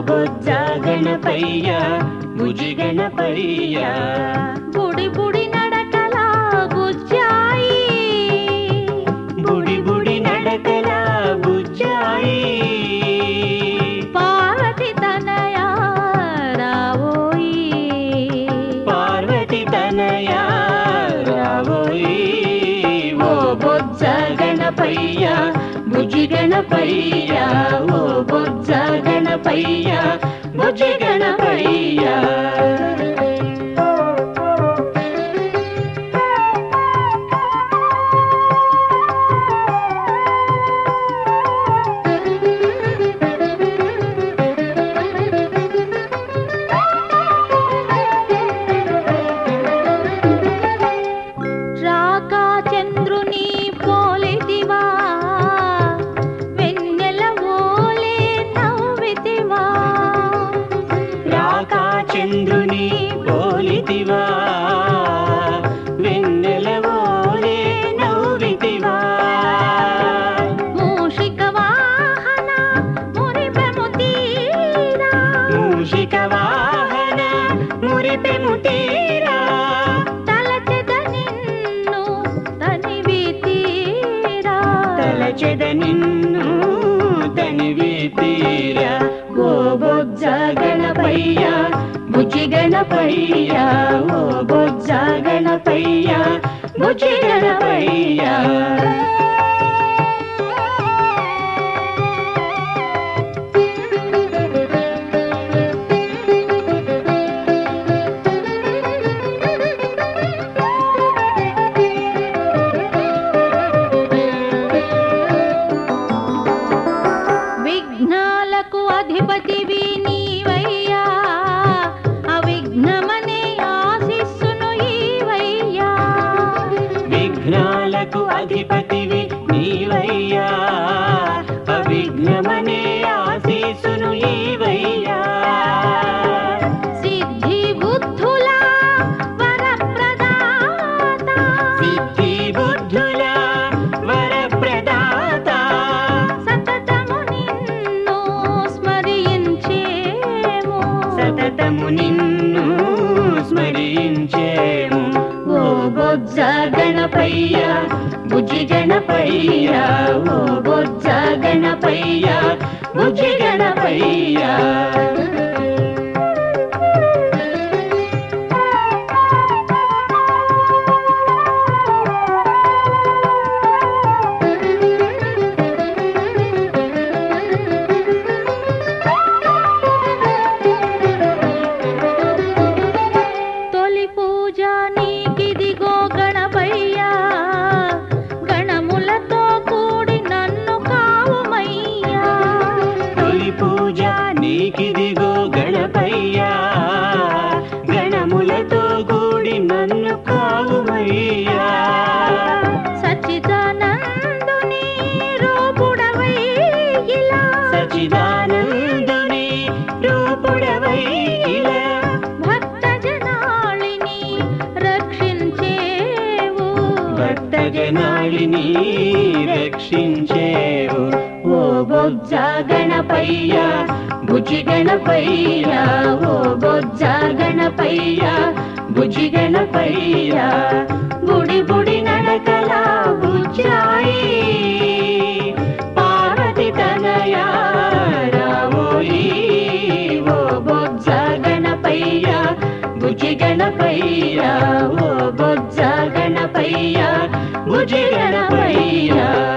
బొజ్జ గణపయ్య బుజ్జి గణపయ్య బుడి బుడి నడకల బుజ్జాయి బుడి బుడి నడకల బుజ్జాయి పార్వతి తనయ రావోయి పార్వతి తనయ రావోయి ఓ బొజ్జ గణపయ్య బుజ్జి గణపయ్య ఓ బొజ్జ గణపయ్య బుజ్జి గణపయ్య రాకా చంద్రుని పోలితివా వెన్నెల ఓలే నవ్వితివా రాకా చంద్రుని పోలితివా వెన్నెల ఓలే నవ్వితివా మూషిక వాహన మురిపెము తీరా మూషిక వాహన మురిపెము తీరా తలచెద నిన్ను తనివి తీరా తలచెద నిన్ను తనివి తీరా ఓ బొజ్జ గణపయ్య బుజ్జి గణపయ్య ఓ బొజ్జ గణపయ్య బుజ్జి గణపయ్య విఘ్నాలకు అధిపతివి నీవయ్యా అవిఘ్నమనే ఆశిస్సును ఈవయ్యా విఘ్నాలకు అధిపతివి నీవయ్యా అవిఘ్నమనే ఆశీసును ఈవయ్యా సిద్ధి బుద్ధుల వరప్రదాత సిద్ధి బుద్ధుల వరప్రదాత సతతము నిన్ను స్మరించేము సతతము నిన్ను స్మరించేము ఓ బొజ్జ గణపయ్య బుజ్జి గణపయ్య ఓ బొజ్జ గణపయ్య బుజ్జి గణపయ్య తొలి పూజ నీకిదిగో గణపయ్యా గణములతో కూడి నన్ను కావుమయ్యా తొలి పూజ నీకిదిగో గణపయ్య గణములతో కూడి నన్ను కావుమయ్యా సచ్చిదానందుని రూపుడవై ఇలా సచిదానందుని రూపుడవై ఇలా భక్త జనాళిని రక్షించేవు భక్త జనాళిని రక్షించేవు ఓ బొజ్జ గణపయ్య బుజ్జి గణపయ్య ఓ బొజ్జ గణపయ్య బుజ్జి గణపయ్య బుడి బుడి నడకల బుజ్జాయి పార్వతి తనయ రావోయి ఓ బొజ్జ గణపయ్య బుజ్జి గణపయ్య ఓ బొజ్జ గణపయ్య బుజ్జి గణపయ్య